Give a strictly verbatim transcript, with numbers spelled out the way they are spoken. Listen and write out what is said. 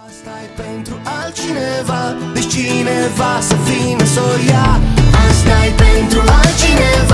Asta e pentru altcineva, deci cineva să vină să o ia. Asta e pentru altcineva.